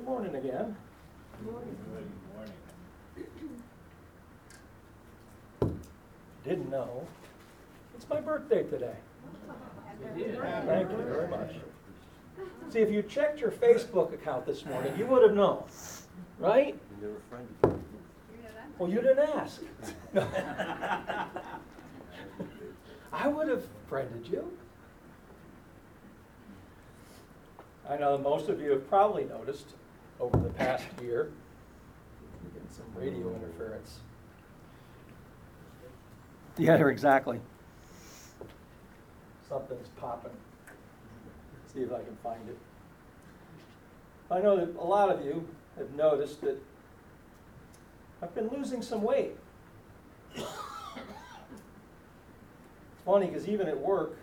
Good morning again. Good morning. Didn't know. It's my birthday today. Thank you very much. See, if you checked your Facebook account this morning, you would have known, right? Well, you didn't ask. I would have friended you. I know most of you have probably noticed over the past year, we're getting some radio interference. Yeah, exactly. Something's popping. See if I can find it. I know that a lot of you have noticed that I've been losing some weight. It's funny because even at work,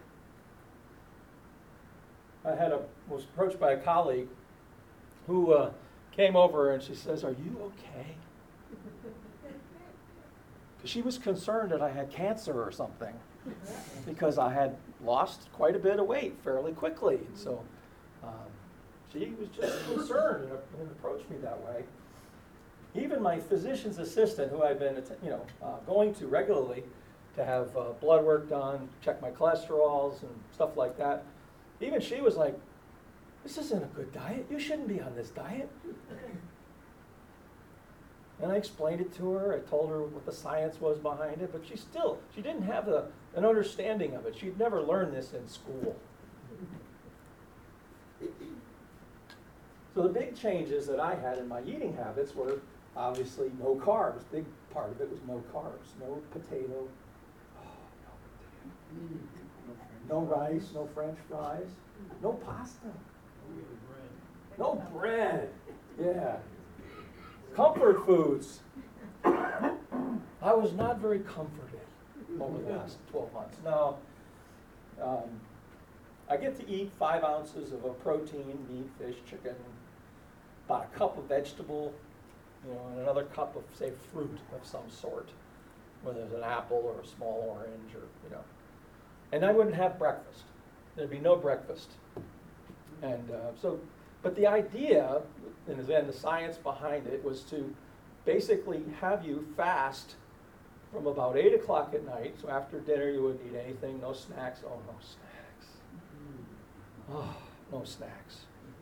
was approached by a colleague who came over and she says, "Are you okay?" Because she was concerned that I had cancer or something because I had lost quite a bit of weight fairly quickly. And so she was just concerned and approached me that way. Even my physician's assistant, who I've been going to regularly to have blood work done, check my cholesterols and stuff like that, even she was like, "This isn't a good diet. You shouldn't be on this diet." And I explained it to her. I told her what the science was behind it, but she didn't have an understanding of it. She'd never learned this in school. So the big changes that I had in my eating habits were obviously no carbs. Big part of it was no carbs, no potato, no rice, no French fries, no pasta, no bread. Yeah. Comfort foods. I was not very comforted over the last 12 months. Now, I get to eat 5 ounces of a protein, meat, fish, chicken, about a cup of vegetable, and another cup of, say, fruit of some sort, whether it's an apple or a small orange or. And I wouldn't have breakfast. There'd be no breakfast. And but the idea, and then the science behind it, was to basically have you fast from about 8 o'clock at night. So after dinner you wouldn't eat anything, no snacks. Oh, no snacks. Oh, no snacks.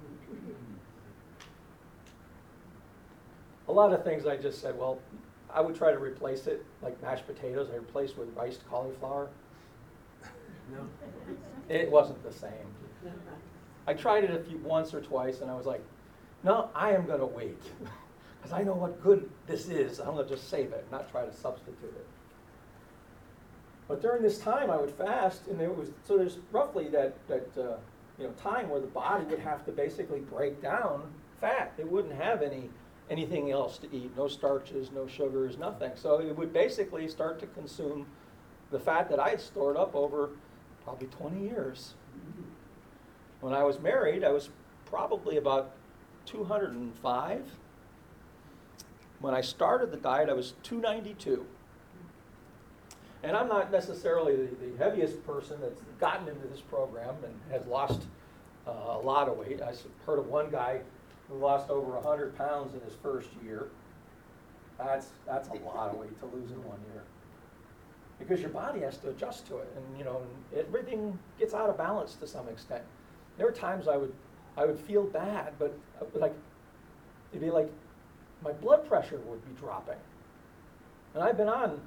A lot of things I just said, well, I would try to replace it, like mashed potatoes, I replaced with riced cauliflower. No. It wasn't the same. I tried it once or twice, and I was like, no, I am going to wait. Because I know what good this is. I'm going to just save it, not try to substitute it. But during this time, I would fast, and there's roughly that time where the body would have to basically break down fat. It wouldn't have anything else to eat, no starches, no sugars, nothing. So it would basically start to consume the fat that I had stored up over probably 20 years. When I was married, I was probably about 205. When I started the diet, I was 292. And I'm not necessarily the heaviest person that's gotten into this program and has lost a lot of weight. I heard of one guy who lost over 100 pounds in his first year. That's a lot of weight to lose in 1 year. Because your body has to adjust to it, and everything gets out of balance to some extent. There were times I would feel bad, but it'd be like my blood pressure would be dropping. And I've been on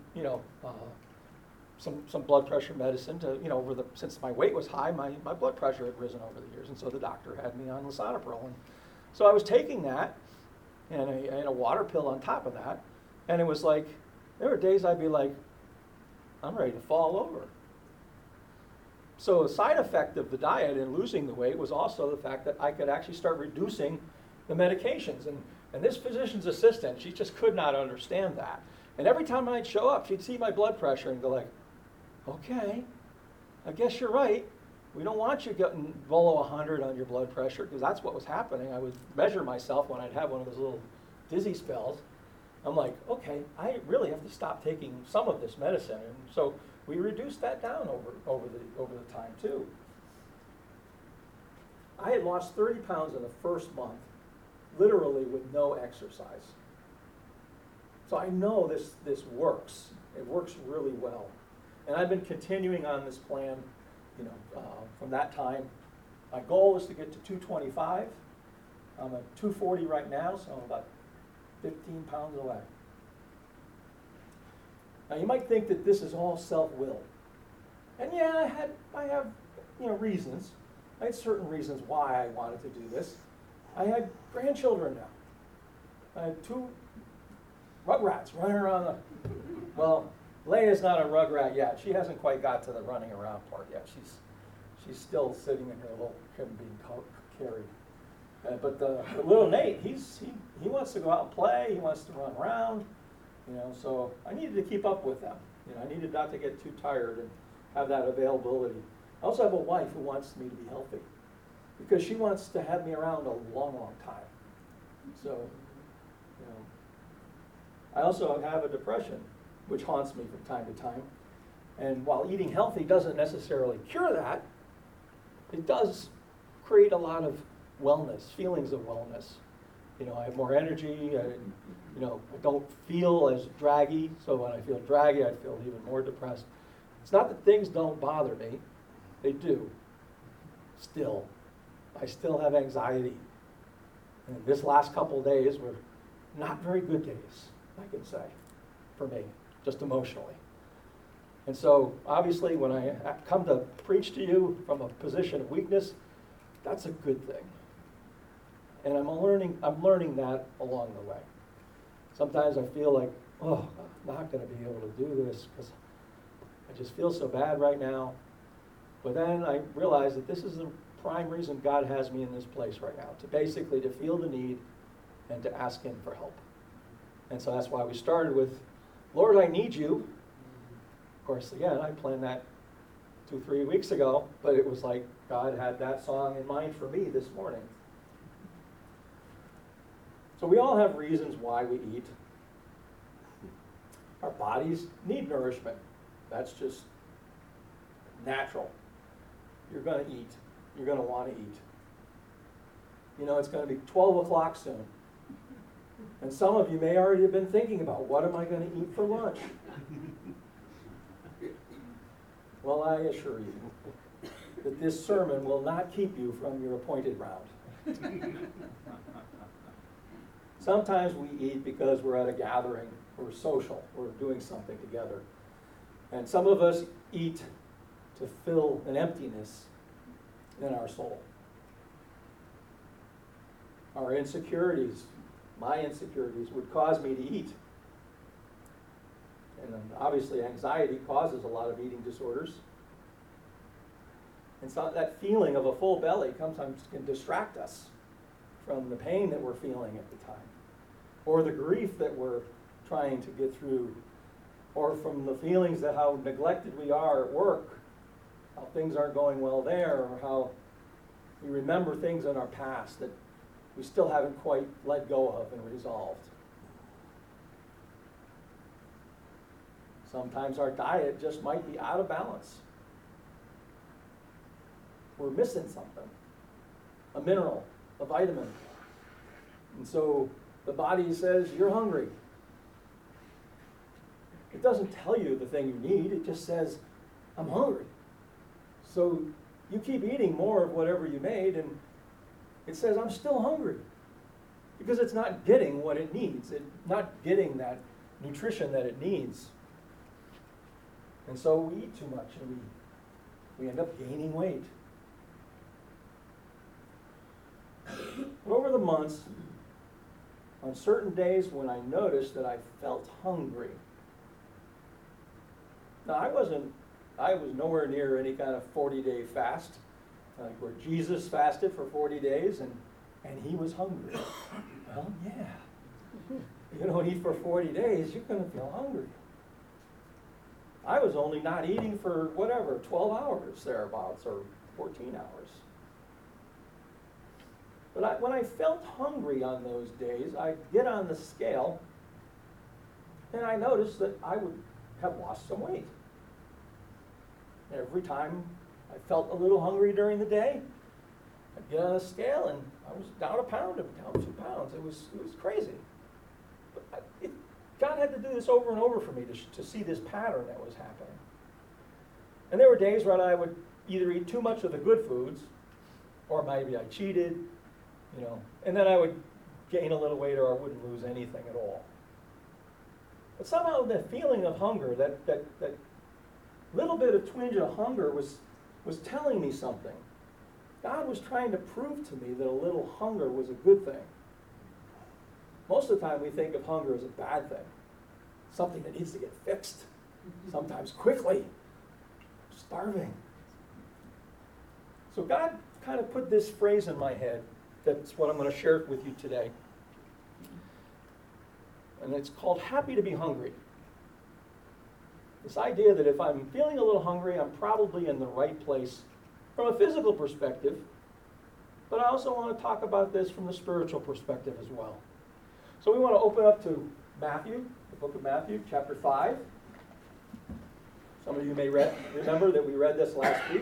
some blood pressure medicine to since my weight was high, my blood pressure had risen over the years, and so the doctor had me on lisinopril, and so I was taking that and a water pill on top of that, and it was like there were days I'd be like, I'm ready to fall over. So a side effect of the diet and losing the weight was also the fact that I could actually start reducing the medications. And this physician's assistant, she just could not understand that. And every time I'd show up, she'd see my blood pressure and go like, okay, I guess you're right. We don't want you getting below 100 on your blood pressure, because that's what was happening. I would measure myself when I'd have one of those little dizzy spells. I'm like, okay, I really have to stop taking some of this medicine. And so we reduced that down over the time too. I had lost 30 pounds in the first month literally with no exercise. So I know this works. It works really well. And I've been continuing on this plan, from that time. My goal is to get to 225. I'm at 240 right now, so I'm about 15 pounds away. Now you might think that this is all self-will. And yeah, I have reasons. I had certain reasons why I wanted to do this. I had grandchildren now. I had 2 rugrats running around well, Leia's not a rugrat yet. She hasn't quite got to the running around part yet. She's still sitting in her little crib being carried. But the little Nate, he wants to go out and play. He wants to run around. So I needed to keep up with them. I needed not to get too tired and have that availability. I also have a wife who wants me to be healthy because she wants to have me around a long, long time. So, I also have a depression, which haunts me from time to time. And while eating healthy doesn't necessarily cure that, it does create a lot of wellness, feelings of wellness. I have more energy, I don't feel as draggy, so when I feel draggy, I feel even more depressed. It's not that things don't bother me, they do, still. I still have anxiety. And this last couple of days were not very good days, I can say, for me, just emotionally. And so, obviously, when I come to preach to you from a position of weakness, that's a good thing. And I'm learning that along the way. Sometimes I feel like, I'm not going to be able to do this because I just feel so bad right now. But then I realize that this is the prime reason God has me in this place right now, to feel the need and to ask Him for help. And so that's why we started with, Lord, I need you. Of course, again, I planned that 2-3 weeks ago, but it was like God had that song in mind for me this morning. So we all have reasons why we eat. Our bodies need nourishment. That's just natural. You're going to eat. You're going to want to eat. It's going to be 12 o'clock soon. And some of you may already have been thinking about, what am I going to eat for lunch? Well, I assure you that this sermon will not keep you from your appointed round. Sometimes we eat because we're at a gathering, we're social, we're doing something together. And some of us eat to fill an emptiness in our soul. Our insecurities, my insecurities, would cause me to eat. And obviously anxiety causes a lot of eating disorders. And so that feeling of a full belly sometimes can distract us from the pain that we're feeling at the time, or the grief that we're trying to get through, or from the feelings that how neglected we are at work, how things aren't going well there, or how we remember things in our past that we still haven't quite let go of and resolved. Sometimes our diet just might be out of balance. We're missing something, a mineral, a vitamin. And so the body says, you're hungry. It doesn't tell you the thing you need, it just says, I'm hungry. So you keep eating more of whatever you made, and it says, I'm still hungry. Because it's not getting what it needs. It's not getting that nutrition that it needs. And so we eat too much, and we end up gaining weight. Over the months, on certain days when I noticed that I felt hungry. Now I was nowhere near any kind of 40-day fast, like where Jesus fasted for 40 days and he was hungry. Well, yeah. You don't eat for 40 days, you're going to feel hungry. I was only not eating for 12 hours thereabouts, or 14 hours. But when I felt hungry on those days, I'd get on the scale, and I noticed that I would have lost some weight. Every time I felt a little hungry during the day, I'd get on the scale and I was down a pound, down 2 pounds. It was crazy. But God had to do this over and over for me to see this pattern that was happening. And there were days when I would either eat too much of the good foods, or maybe I cheated, and then I would gain a little weight or I wouldn't lose anything at all. But somehow the feeling of hunger, that little bit of twinge of hunger was telling me something. God was trying to prove to me that a little hunger was a good thing. Most of the time we think of hunger as a bad thing, something that needs to get fixed, sometimes quickly, starving. So God kind of put this phrase in my head. That's what I'm going to share with you today. And it's called happy to be hungry. This idea that if I'm feeling a little hungry, I'm probably in the right place from a physical perspective, but I also want to talk about this from the spiritual perspective as well. So we want to open up to Matthew, the book of Matthew, chapter 5. Some of you may remember that we read this last week.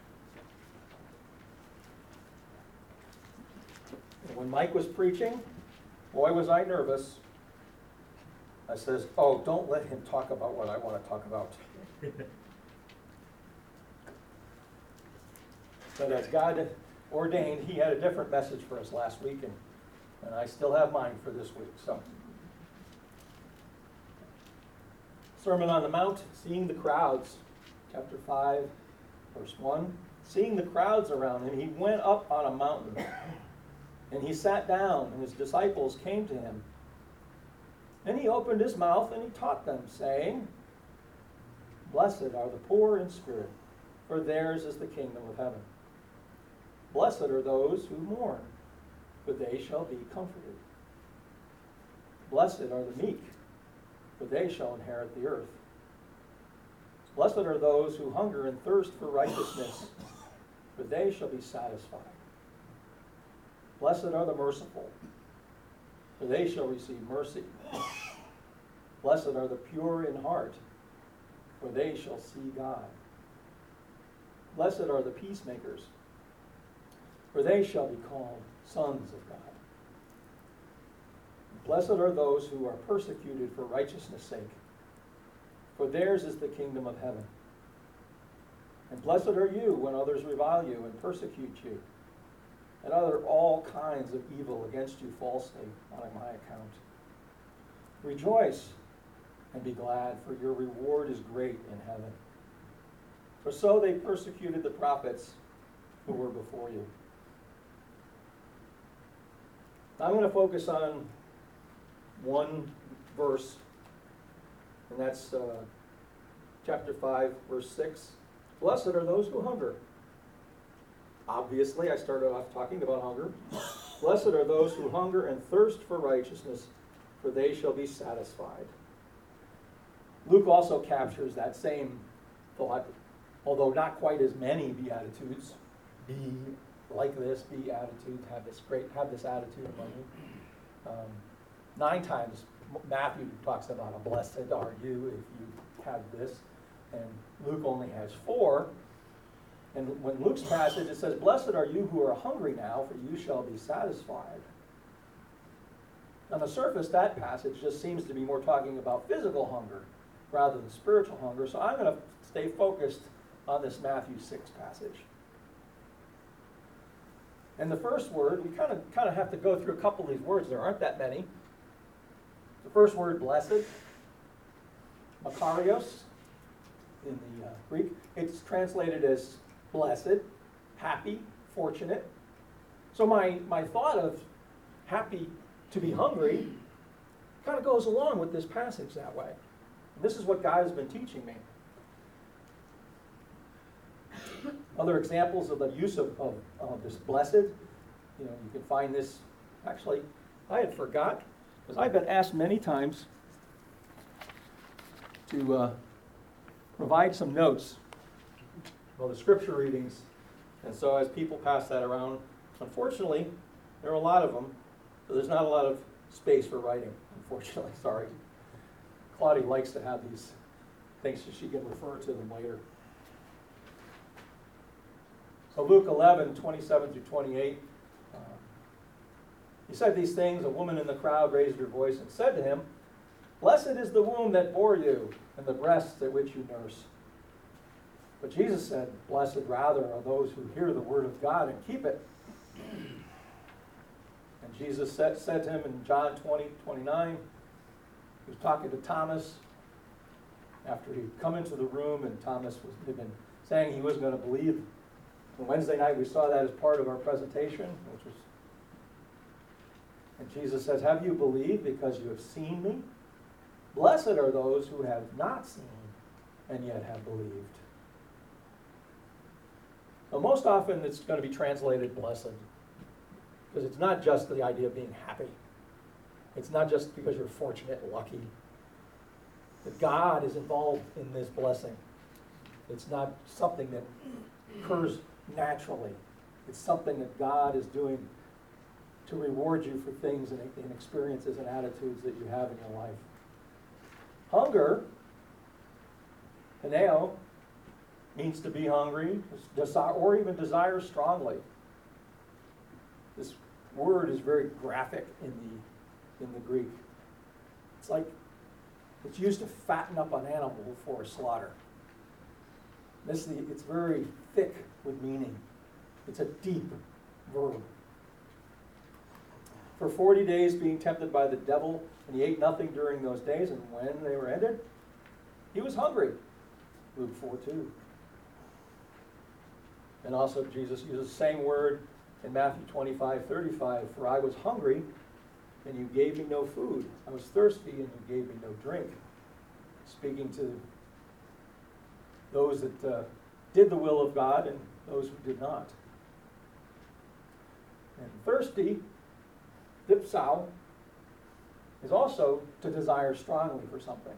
And when Mike was preaching, boy was I nervous. I says, oh, don't let him talk about what I want to talk about. But as God ordained, he had a different message for us last week, and I still have mine for this week. So, Sermon on the Mount, seeing the crowds, chapter 5, verse 1. Seeing the crowds around him, he went up on a mountain, and he sat down, and his disciples came to him. Then he opened his mouth, and he taught them, saying, Blessed are the poor in spirit, for theirs is the kingdom of heaven. Blessed are those who mourn, for they shall be comforted. Blessed are the meek, for they shall inherit the earth. Blessed are those who hunger and thirst for righteousness, for they shall be satisfied. Blessed are the merciful, for they shall receive mercy. Blessed are the pure in heart, for they shall see God. Blessed are the peacemakers, for they shall be called sons of God. Blessed are those who are persecuted for righteousness' sake, for theirs is the kingdom of heaven. And blessed are you when others revile you and persecute you, and utter all kinds of evil against you falsely on my account. Rejoice and be glad, for your reward is great in heaven. For so they persecuted the prophets who were before you. I'm going to focus on one verse, and that's chapter 5, verse 6. Blessed are those who hunger. Obviously, I started off talking about hunger. Blessed are those who hunger and thirst for righteousness, for they shall be satisfied. Luke also captures that same thought, although not quite as many beatitudes. Be like this, be attitude, have this attitude among you. 9 times Matthew talks about a blessed are you if you have this, and Luke only has 4. And when Luke's passage, it says, Blessed are you who are hungry now, for you shall be satisfied. On the surface, that passage just seems to be more talking about physical hunger rather than spiritual hunger, so I'm going to stay focused on this Matthew 6 passage. And the first word, we kind of have to go through a couple of these words. There aren't that many. The first word, blessed, makarios in the Greek. It's translated as blessed, happy, fortunate. So my thought of happy to be hungry kind of goes along with this passage that way. And this is what God has been teaching me. Other examples of the use of this blessed, you can find this, actually, I had forgot, because I've been asked many times to provide some notes about the scripture readings. And so as people pass that around, unfortunately, there are a lot of them, so there's not a lot of space for writing, unfortunately, sorry. Claudia likes to have these things so she can refer to them later. So Luke 11, 27 through 28. He said these things. A woman in the crowd raised her voice and said to him, "Blessed is the womb that bore you, and the breasts at which you nurse." But Jesus said, "Blessed rather are those who hear the word of God and keep it." And Jesus said to him in John 20, 29, he was talking to Thomas after he'd come into the room, and Thomas had been saying he wasn't going to believe. On Wednesday night we saw that as part of our presentation, and Jesus says, "Have you believed because you have seen me? Blessed are those who have not seen and yet have believed." Well, most often it's going to be translated blessed, because it's not just the idea of being happy. It's not just because you're fortunate and lucky. That God is involved in this blessing. It's not something that occurs naturally. It's something that God is doing to reward you for things and experiences and attitudes that you have in your life. Hunger, paneo, means to be hungry, or even desire strongly. This word is very graphic in the Greek. It's used to fatten up an animal for slaughter. It's very thick with meaning. It's a deep verb. For 40 days being tempted by the devil, and he ate nothing during those days, and when they were ended, he was hungry. Luke 4:2. And also Jesus uses the same word in Matthew 25:35. "For I was hungry, and you gave me no food. I was thirsty, and you gave me no drink." Speaking to those that did the will of God and those who did not. And thirsty, dipsao, is also to desire strongly for something.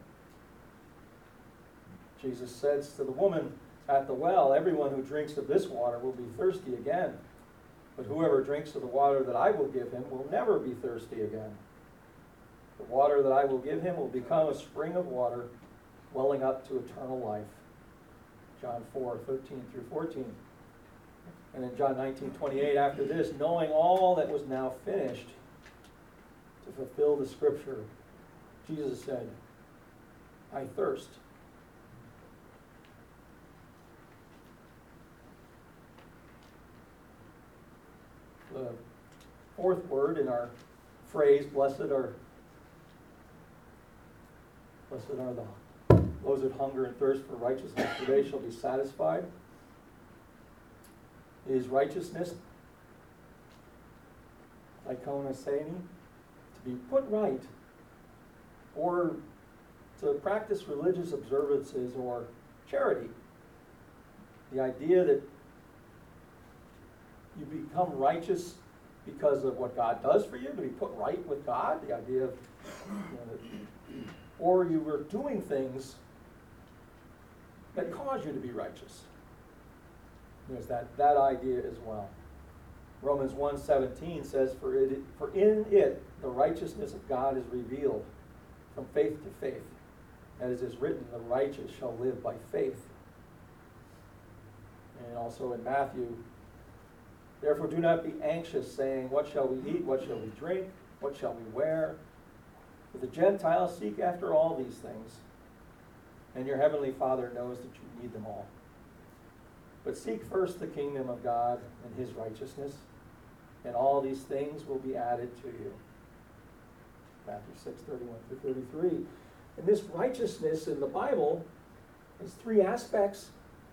Jesus says to the woman at the well, "Everyone who drinks of this water will be thirsty again. But whoever drinks of the water that I will give him will never be thirsty again. The water that I will give him will become a spring of water welling up to eternal life." John 4:13 through 14. And in John 19:28, after this, knowing all that was now finished, to fulfill the scripture, Jesus said, "I thirst." The fourth word in our phrase, blessed are those that hunger and thirst for righteousness, for they shall be satisfied, is righteousness, ikonoseni, to be put right, or to practice religious observances or charity. The idea that you become righteous because of what God does for you, to be put right with God, the idea of, or you were doing things that cause you to be righteous. There's that idea as well. Romans 1:17 says, for in it the righteousness of God is revealed from faith to faith. As it is written, the righteous shall live by faith. And also in Matthew, therefore do not be anxious, saying, what shall we eat, what shall we drink, what shall we wear? For the Gentiles seek after all these things, and your heavenly Father knows that you need them all. But seek first the kingdom of God and his righteousness, and all these things will be added to you. Matthew 6:31-33. And this righteousness in the Bible has three aspects.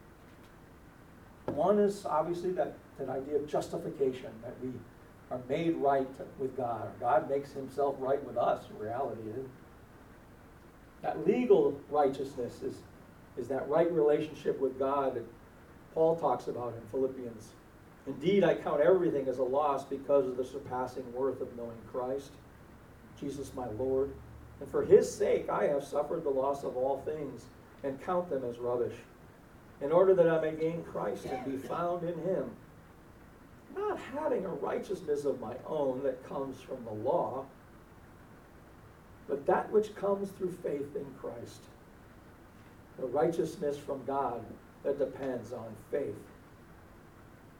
One is obviously that idea of justification, that we are made right with God. God makes himself right with us, in reality. That legal righteousness is that right relationship with God that Paul talks about in Philippians. Indeed, I count everything as a loss because of the surpassing worth of knowing Christ, Jesus my Lord. And for his sake I have suffered the loss of all things and count them as rubbish, in order that I may gain Christ and be found in him, not having a righteousness of my own that comes from the law, but that which comes through faith in Christ, the righteousness from God that depends on faith.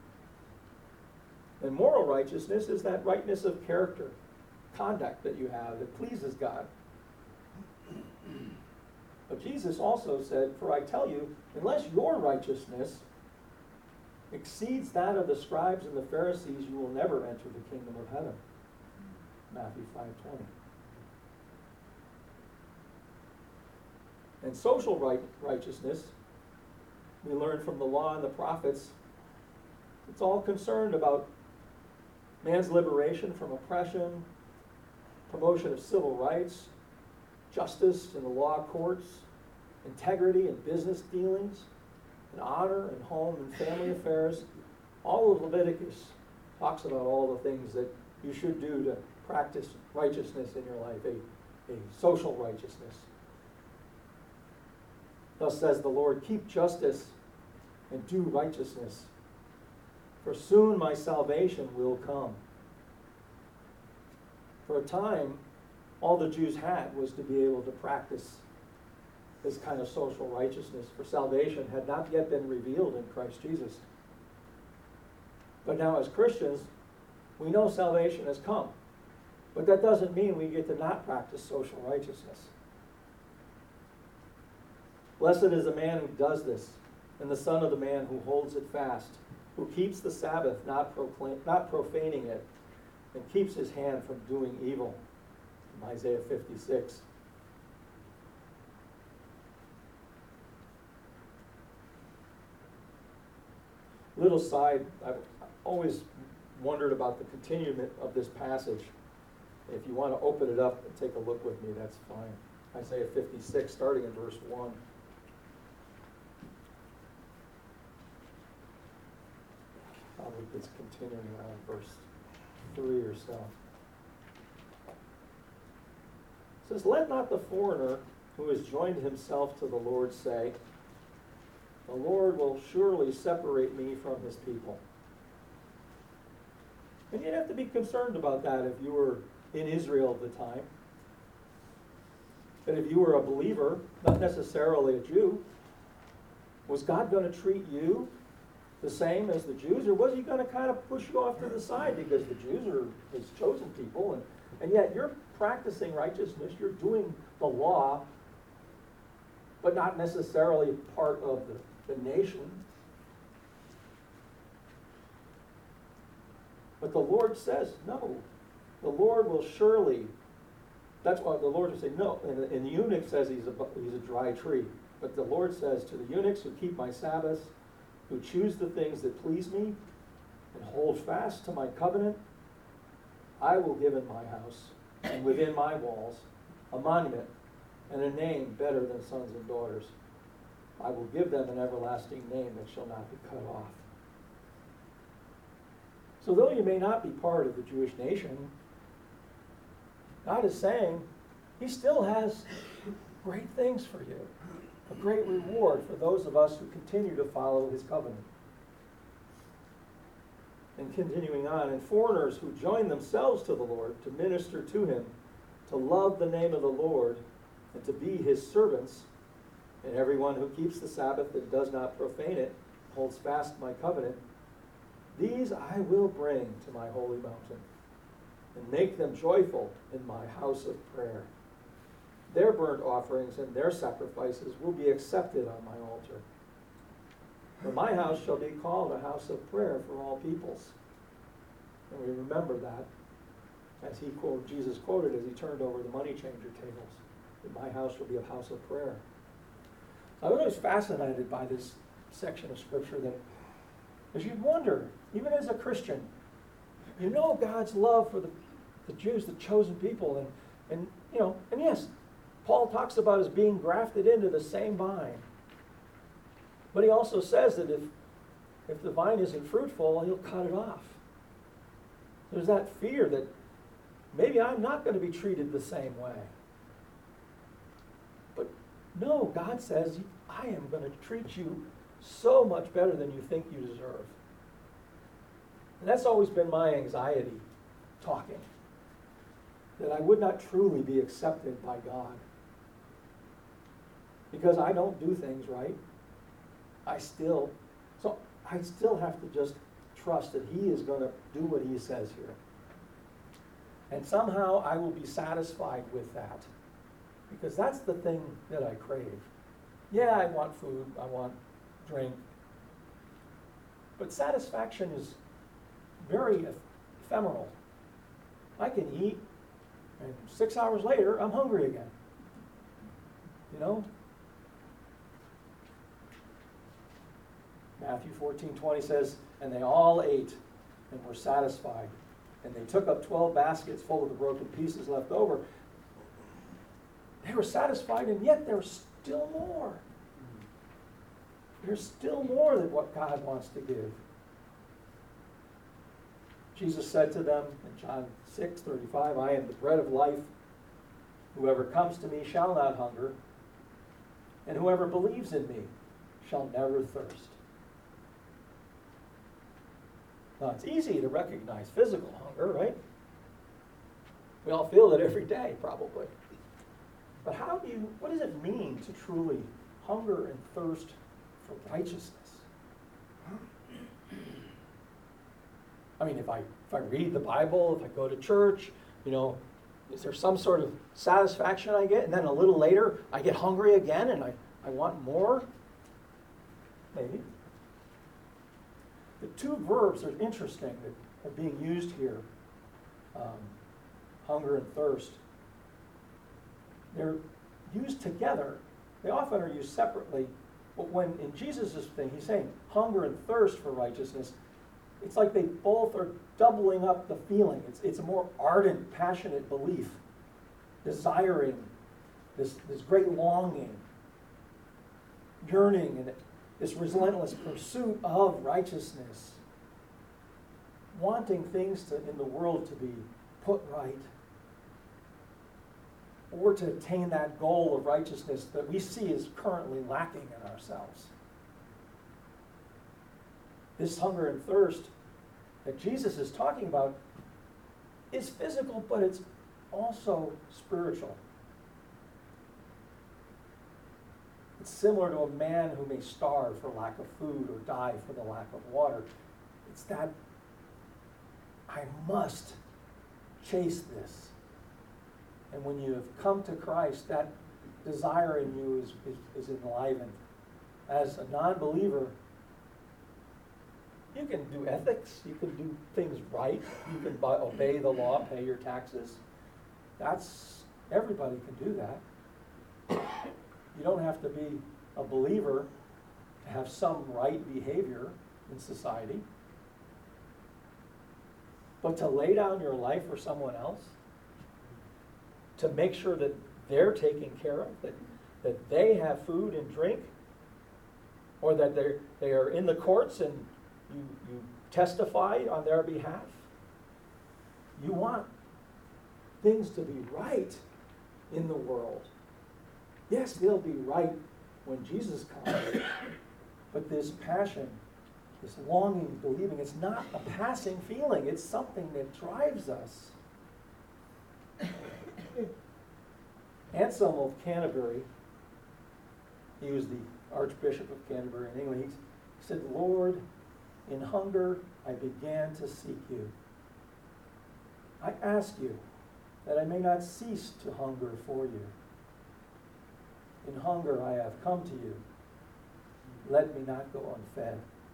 And moral righteousness is that rightness of character, conduct that you have that pleases God. But Jesus also said, "For I tell you, unless your righteousness exceeds that of the scribes and the Pharisees, you will never enter the kingdom of heaven." Matthew 5:20. And social righteousness, we learn from the law and the prophets, it's all concerned about man's liberation from oppression, promotion of civil rights, justice in the law courts, integrity in business dealings, and honor in home and family affairs. All of Leviticus talks about all the things that you should do to practice righteousness in your life, a social righteousness. Thus says the Lord, "Keep justice and do righteousness, for soon my salvation will come." For a time, all the Jews had was to be able to practice this kind of social righteousness, for salvation had not yet been revealed in Christ Jesus. But now as Christians, we know salvation has come. But that doesn't mean we get to not practice social righteousness. "Blessed is the man who does this, and the son of the man who holds it fast, who keeps the Sabbath, not profaning it, and keeps his hand from doing evil." From Isaiah 56. Little side, I've always wondered about the continuation of this passage. If you want to open it up and take a look with me, that's fine. Isaiah 56, starting in verse 1. Probably it's continuing around verse 3 or so. It says, "Let not the foreigner who has joined himself to the Lord say, 'The Lord will surely separate me from his people.'" And you'd have to be concerned about that if you were in Israel at the time. But if you were a believer, not necessarily a Jew, was God going to treat you the same as the Jews, or was he going to kind of push you off to the side because the Jews are his chosen people, and yet you're practicing righteousness, you're doing the law, but not necessarily part of the nation? But the Lord says, no, the Lord will surely, that's why the Lord will say no, and the eunuch says he's a dry tree, but the Lord says to the eunuchs who keep my Sabbaths, who choose the things that please me, and hold fast to my covenant, I will give in my house, and within my walls, a monument, and a name better than sons and daughters. I will give them an everlasting name that shall not be cut off. So though you may not be part of the Jewish nation, God is saying he still has great things for you, a great reward for those of us who continue to follow his covenant. And continuing on, "And foreigners who join themselves to the Lord to minister to him, to love the name of the Lord, and to be his servants, and everyone who keeps the Sabbath and does not profane it, holds fast my covenant, these I will bring to my holy mountain, and make them joyful in my house of prayer. Their burnt offerings and their sacrifices will be accepted on my altar. For my house shall be called a house of prayer for all peoples." And we remember that, as Jesus quoted as he turned over the money changer tables, that my house will be a house of prayer. I was always fascinated by this section of Scripture that, as you wonder, even as a Christian, you know God's love for the Jews, the chosen people, and yes, Paul talks about us being grafted into the same vine. But he also says that if the vine isn't fruitful, he'll cut it off. There's that fear that maybe I'm not going to be treated the same way. But no, God says, I am going to treat you so much better than you think you deserve. And that's always been my anxiety, talking, that I would not truly be accepted by God. Because I don't do things right. I still have to just trust that he is going to do what he says here. And somehow I will be satisfied with that. Because that's the thing that I crave. Yeah, I want food, I want drink. But satisfaction is very ephemeral. I can eat, and 6 hours later, I'm hungry again. You know? Matthew 14:20 says, and they all ate and were satisfied. And they took up 12 baskets full of the broken pieces left over. They were satisfied, and yet there's still more. There's still more than what God wants to give. Jesus said to them in John 6:35, I am the bread of life. Whoever comes to me shall not hunger, and whoever believes in me shall never thirst. Now, it's easy to recognize physical hunger, right? We all feel it every day, probably. But what does it mean to truly hunger and thirst for righteousness? I mean, if I read the Bible, if I go to church, is there some sort of satisfaction I get? And then a little later, I get hungry again and I want more? Maybe. The two verbs are interesting that are being used here, hunger and thirst. They're used together. They often are used separately. But when in Jesus' thing, he's saying hunger and thirst for righteousness, it's like they both are doubling up the feeling. It's a more ardent, passionate belief, desiring this great longing, yearning, and this relentless pursuit of righteousness, wanting things in the world to be put right, or to attain that goal of righteousness that we see is currently lacking in ourselves. This hunger and thirst that Jesus is talking about is physical, but it's also spiritual. It's similar to a man who may starve for lack of food or die for the lack of water. It's that I must chase this. And when you have come to Christ, that desire in you is enlivened. As a non-believer, you can do ethics, you can do things right, you can obey the law, pay your taxes. Everybody can do that. You don't have to be a believer to have some right behavior in society. But to lay down your life for someone else, to make sure that they're taken care of, that they have food and drink, or that they are in the courts and you testify on their behalf. You want things to be right in the world. Yes, they'll be right when Jesus comes, but this passion, this longing, believing, it's not a passing feeling. It's something that drives us. Anselm of Canterbury, he was the Archbishop of Canterbury in England, he said, Lord, in hunger I began to seek you. I ask you that I may not cease to hunger for you. In hunger I have come to you. Let me not go unfed.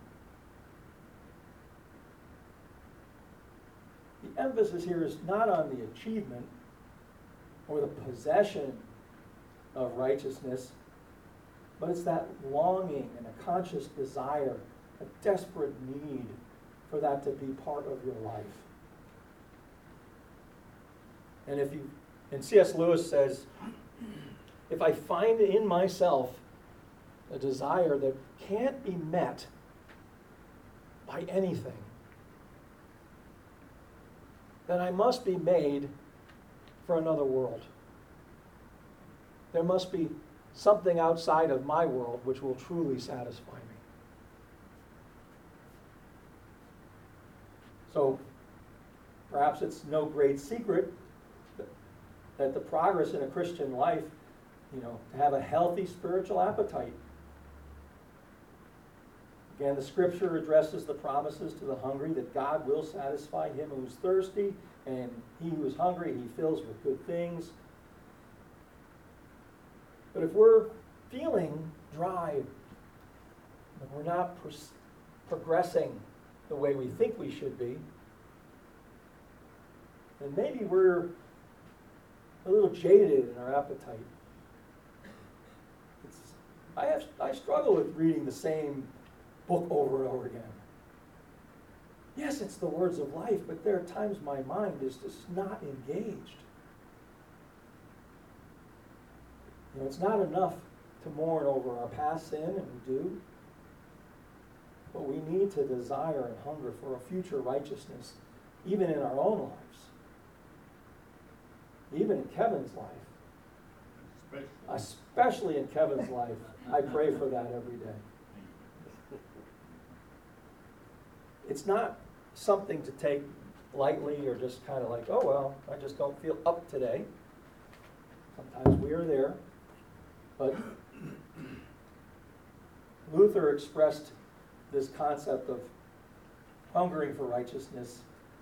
The emphasis here is not on the achievement or the possession of righteousness, but it's that longing and a conscious desire, a desperate need for that to be part of your life. And C.S. Lewis says, if I find in myself a desire that can't be met by anything, then I must be made for another world. There must be something outside of my world which will truly satisfy me. So perhaps it's no great secret that the progress in a Christian life, to have a healthy spiritual appetite, Again, the scripture addresses the promises to the hungry that God will satisfy him who is thirsty, and he who is hungry he fills with good things. But if we're feeling dry, and we're not progressing the way we think we should be, then maybe we're a little jaded in our appetite. I struggle with reading the same book over and over again. Yes, it's the words of life, but there are times my mind is just not engaged. You know, it's not enough to mourn over our past sin, and we do. But we need to desire and hunger for a future righteousness, even in our own lives. Even in Kevin's life. Especially in Kevin's life. I pray for that every day. It's not something to take lightly or just kind of like, oh, well, I just don't feel up today. Sometimes we are there. But Luther expressed this concept of hungering for righteousness.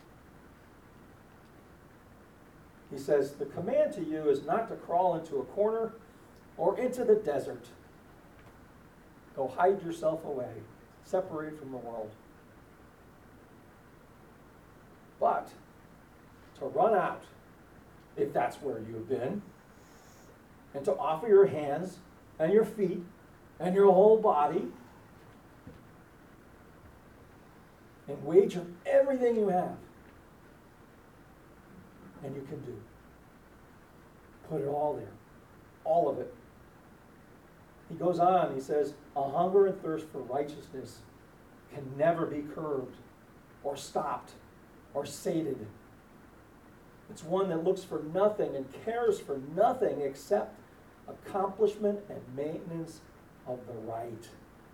He says, the command to you is not to crawl into a corner or into the desert. Go hide yourself away, separate from the world. But to run out, if that's where you've been, and to offer your hands and your feet and your whole body and wager everything you have, and you can do. Put it all there. All of it. He goes on, he says, a hunger and thirst for righteousness can never be curbed or stopped or sated. It's one that looks for nothing and cares for nothing except accomplishment and maintenance of the right.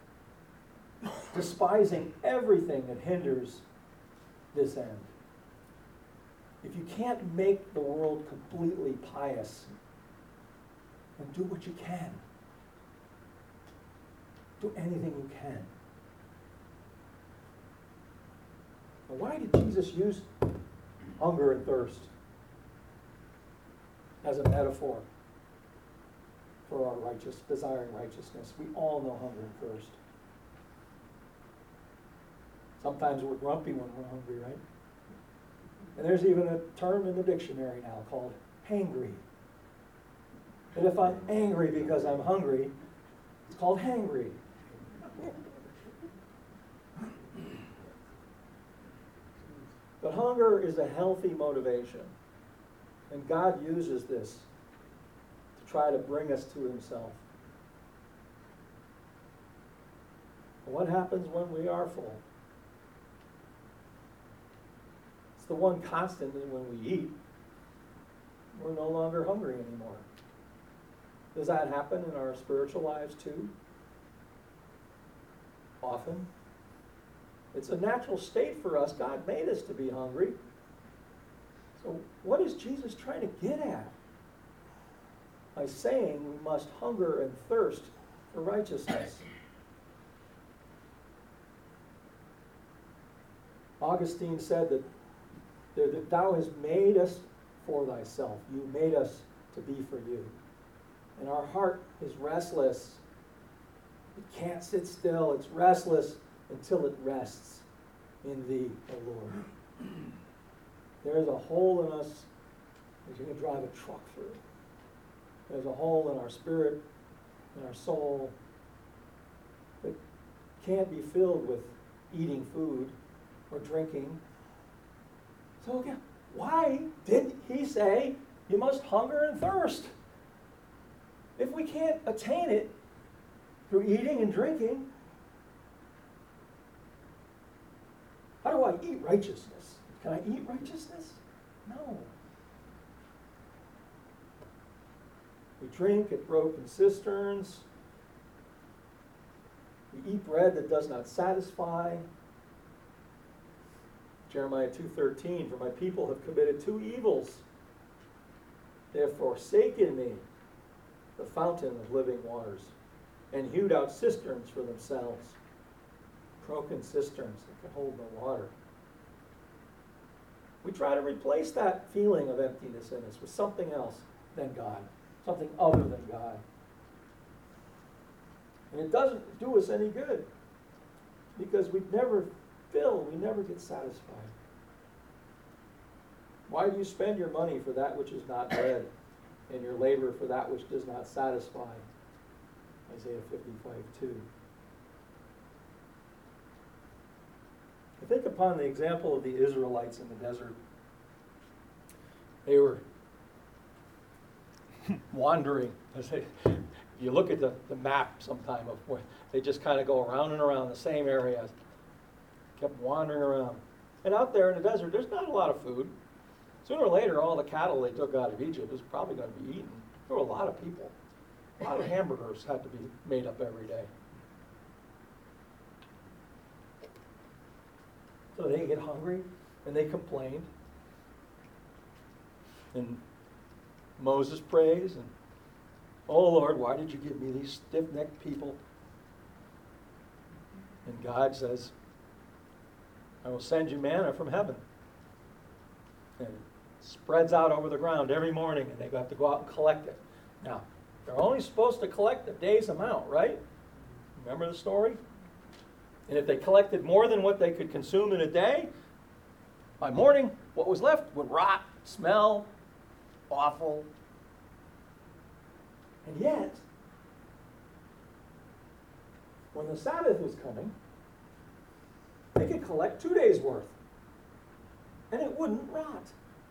Despising everything that hinders this end. If you can't make the world completely pious, then do what you can. Do anything you can. Now, why did Jesus use hunger and thirst as a metaphor for our desiring righteousness? We all know hunger and thirst. Sometimes we're grumpy when we're hungry, right? And there's even a term in the dictionary now called hangry. And if I'm angry because I'm hungry, it's called hangry. But hunger is a healthy motivation. And God uses this to try to bring us to himself. But what happens when we are full? It's the one constant is when we eat, we're no longer hungry anymore. Does that happen in our spiritual lives too? Often. It's a natural state for us. God made us to be hungry. So what is Jesus trying to get at by saying we must hunger and thirst for righteousness? Augustine said that thou hast made us for thyself. You made us to be for you. And our heart is restless. It can't sit still. It's restless until it rests in thee, O Lord. There's a hole in us that you can drive a truck through. There's a hole in our spirit, in our soul, that can't be filled with eating food or drinking. So again, why did he say you must hunger and thirst? If we can't attain it through eating and drinking, how do I eat righteousness? Can I eat righteousness? No. We drink at broken cisterns. We eat bread that does not satisfy. Jeremiah 2:13, for my people have committed two evils. They have forsaken me, the fountain of living waters, and hewed out cisterns for themselves, broken cisterns that can hold no water. We try to replace that feeling of emptiness in us with something else than God, something other than God. And it doesn't do us any good because we never fill, we never get satisfied. Why do you spend your money for that which is not bread and your labor for that which does not satisfy? Isaiah 55:2. Think upon the example of the Israelites in the desert. They were wandering. You look at the map sometime of where they just kind of go around and around the same area. Kept wandering around. And out there in the desert, there's not a lot of food. Sooner or later, all the cattle they took out of Egypt was probably going to be eaten. There were a lot of people. A lot of hamburgers had to be made up every day. So they get hungry, and they complained. And Moses prays, and, "Oh Lord, why did you give me these stiff-necked people?" And God says, "I will send you manna from heaven." And it spreads out over the ground every morning, and they have to go out and collect it. Now, they're only supposed to collect a day's amount, right? Remember the story? And if they collected more than what they could consume in a day, by morning, what was left would rot, smell awful. And yet, when the Sabbath was coming, they could collect 2 days' worth, and it wouldn't rot.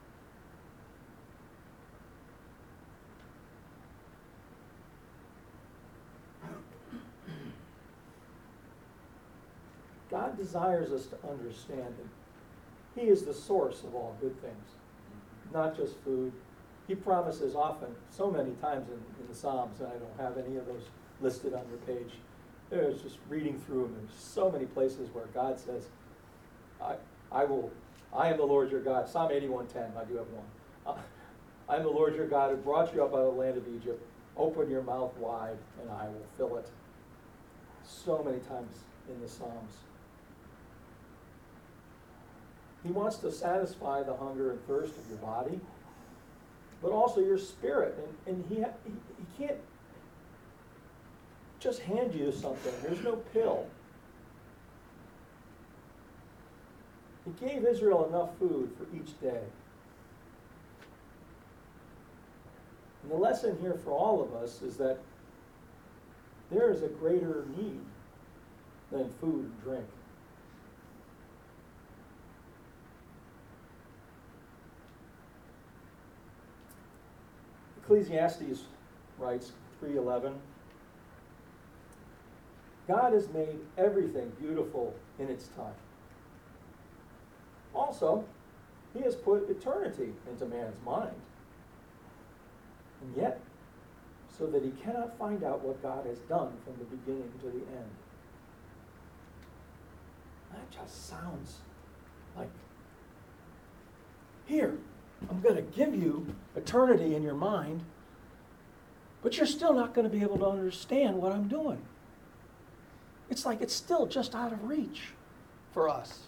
God desires us to understand that He is the source of all good things, not just food. He promises often, so many times in the Psalms, and I don't have any of those listed on your page. There's just reading through them, there's so many places where God says, I am the Lord your God. Psalm 81:10, I do have one. I am the Lord your God who brought you up out of the land of Egypt. Open your mouth wide, and I will fill it. So many times in the Psalms. He wants to satisfy the hunger and thirst of your body, but also your spirit. And he can't just hand you something. There's no pill. He gave Israel enough food for each day. And the lesson here for all of us is that there is a greater need than food and drink. Ecclesiastes writes, 3:11, God has made everything beautiful in its time. Also, He has put eternity into man's mind. And yet, so that he cannot find out what God has done from the beginning to the end. That just sounds like, here, I'm going to give you eternity in your mind, but you're still not going to be able to understand what I'm doing. It's like it's still just out of reach for us.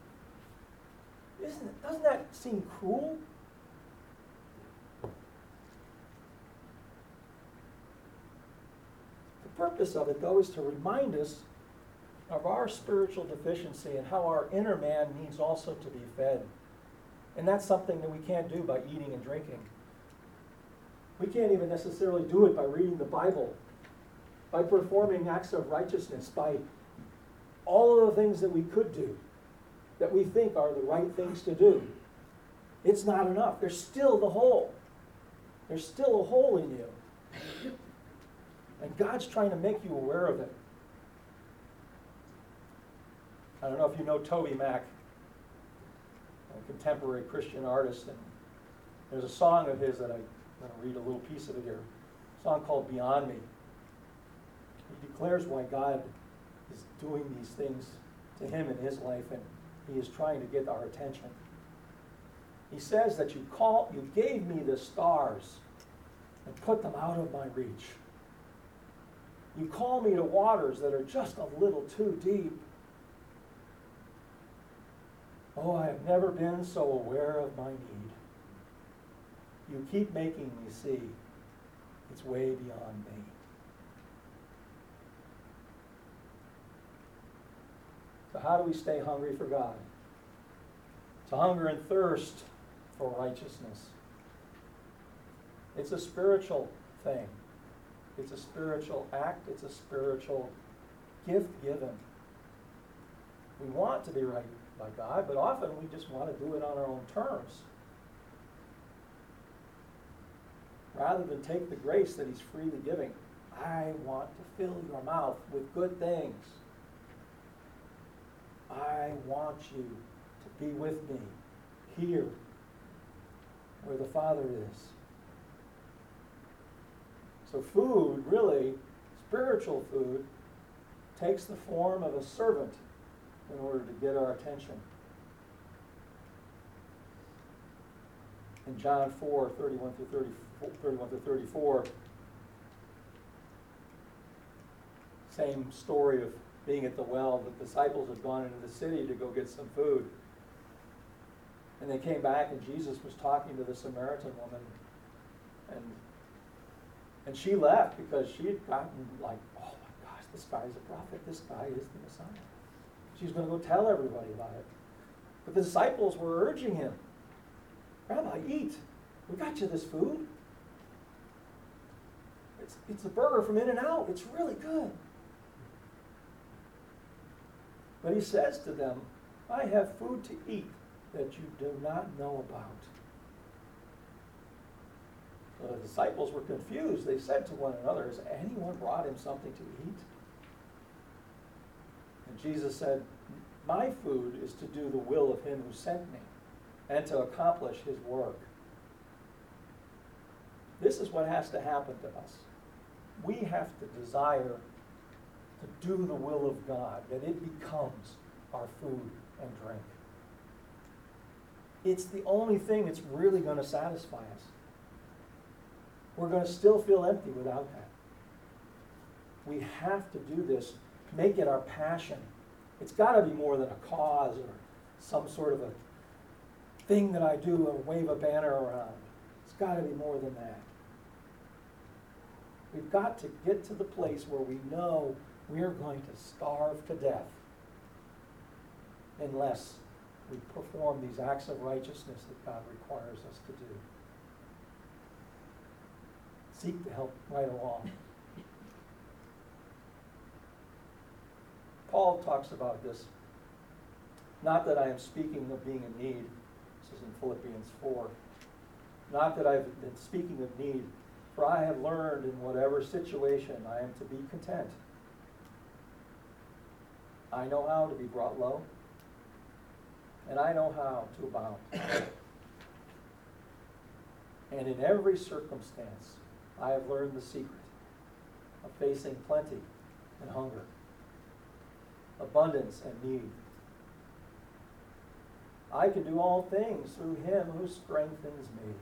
Doesn't that seem cruel? The purpose of it, though, is to remind us of our spiritual deficiency and how our inner man needs also to be fed. And that's something that we can't do by eating and drinking. We can't even necessarily do it by reading the Bible, by performing acts of righteousness, by all of the things that we could do, that we think are the right things to do. It's not enough. There's still the hole. There's still a hole in you. And God's trying to make you aware of it. I don't know if you know Toby Mac, a contemporary Christian artist, and there's a song of his that I'm going to read a little piece of it here. A song called Beyond Me. He declares why God is doing these things to him in his life, and He is trying to get our attention. He says that you gave me the stars and put them out of my reach. You call me to waters that are just a little too deep. Oh, I have never been so aware of my need. You keep making me see it's way beyond me. So how do we stay hungry for God? To hunger and thirst for righteousness. It's a spiritual thing. It's a spiritual act. It's a spiritual gift given. We want to be right by God, but often we just want to do it on our own terms. Rather than take the grace that He's freely giving, I want to fill your mouth with good things. I want you to be with me here where the Father is. So food, really, spiritual food, takes the form of a servant in order to get our attention. In John 4, 31 through 34, same story of being at the well. The disciples had gone into the city to go get some food. And they came back and Jesus was talking to the Samaritan woman. And she left because she had gotten like, oh my gosh, this guy is a prophet. This guy is the Messiah. She's going to go tell everybody about it. But the disciples were urging him, Rabbi, eat. We got you this food. It's a burger from In-N-Out. It's really good. But he says to them, I have food to eat that you do not know about. So the disciples were confused. They said to one another, has anyone brought him something to eat? And Jesus said, my food is to do the will of him who sent me and to accomplish his work. This is what has to happen to us. We have to desire to do the will of God, that it becomes our food and drink. It's the only thing that's really going to satisfy us. We're going to still feel empty without that. We have to do this, make it our passion. It's got to be more than a cause or some sort of a thing that I do or wave a banner around. It's got to be more than that. We've got to get to the place where we know we're going to starve to death unless we perform these acts of righteousness that God requires us to do. Seek to help right along. Paul talks about this. Not that I am speaking of being in need. This is in Philippians 4. Not that I've been speaking of need, for I have learned in whatever situation I am to be content. I know how to be brought low, and I know how to abound. And in every circumstance, I have learned the secret of facing plenty and hunger, abundance and need. I can do all things through him who strengthens me.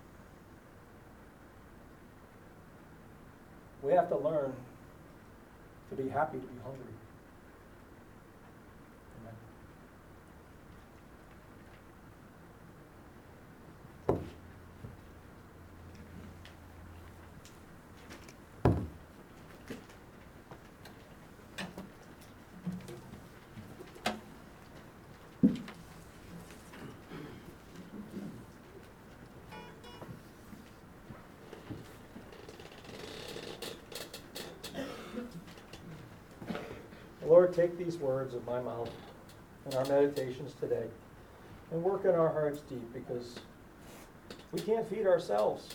We have to learn to be happy to be hungry. Amen. Lord, take these words of my mouth and our meditations today and work in our hearts deep, because we can't feed ourselves.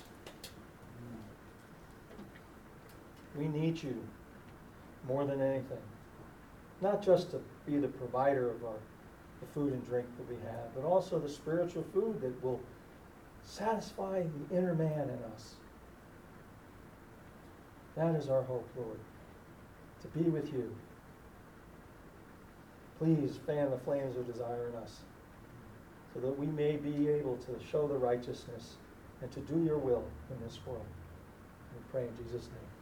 We need you more than anything. Not just to be the provider of the food and drink that we have, but also the spiritual food that will satisfy the inner man in us. That is our hope, Lord, to be with you. Please fan the flames of desire in us so that we may be able to show the righteousness and to do your will in this world. We pray in Jesus' name.